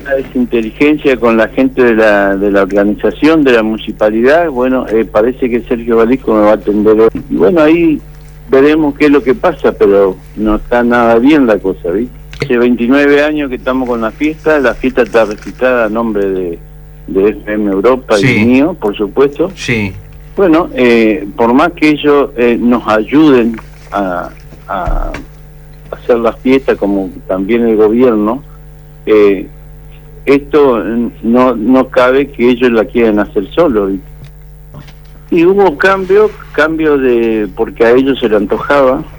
esa inteligencia con la gente de la organización, de la municipalidad. Bueno, parece que Sergio Balisco me va a atender hoy. Y bueno, ahí veremos qué es lo que pasa, pero no está nada bien la cosa, ¿viste? Hace 29 años que estamos con la fiesta está registrada a nombre de FM Europa y mío, por supuesto. Sí. Bueno, por más que ellos nos ayuden a hacer la fiesta, como también el gobierno, esto no cabe que ellos la quieran hacer solo, ¿viste? Y hubo cambio porque a ellos se le antojaba.